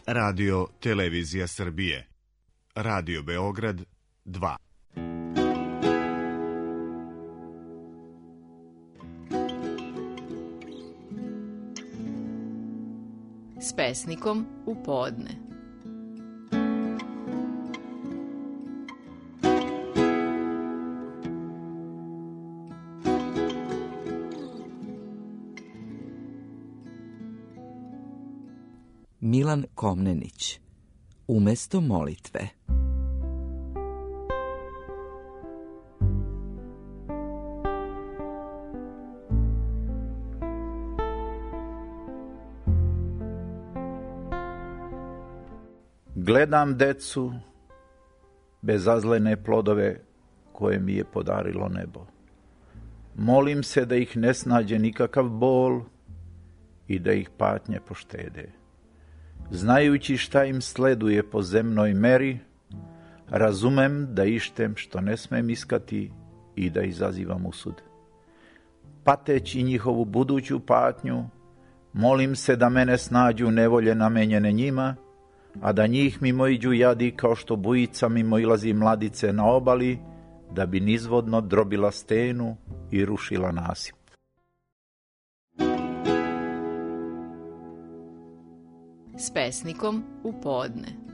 Radio Televizija Srbije. Radio Beograd 2. S pesnikom u podne. Milan Komnenić. Umesto molitve. Gledam decu, bezazlene plodove koje mi je podarilo nebo. Molim se da ih ne snađe nikakav bol i da ih patnje poštede. Znajući šta im sleduje po zemnoj meri, razumem da ištem što ne smem iskati i da izazivam usud. Pateći njihovu buduću patnju, molim se da mene snađu nevolje namenjene njima, a da njih mimo iđu jadi kao što bujica mimo ilazi mladice na obali, da bi nizvodno drobila stenu i rušila nasip. S pesnikom u podne.